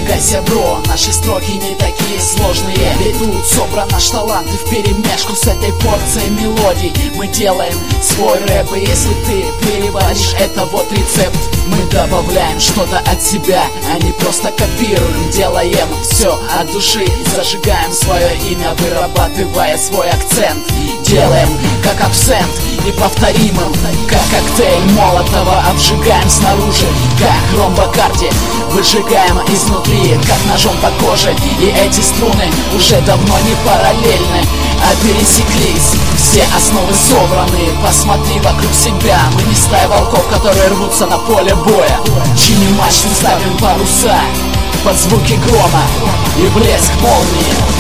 напрягайся, бро, наши строки не такие сложные. Ведь тут собран наш талант и вперемешку с этой порцией мелодий мы делаем свой рэп. И если ты переваришь, это вот рецепт. Мы добавляем что-то от себя, а не просто копируем. Делаем все от души, зажигаем свое имя, вырабатывая свой акцент. Делаем как абсент, неповторимым, как коктейль Молотова. Обжигаем снаружи, как ром Бакарди, выжигаем изнутри, как ножом по коже. И эти струны уже давно не параллельны, а пересеклись. Все основы собраны, посмотри вокруг себя. Мы не стая волков, которые рвутся на поле боя. Чиним мачты, ставим паруса под звуки грома и блеск молнии.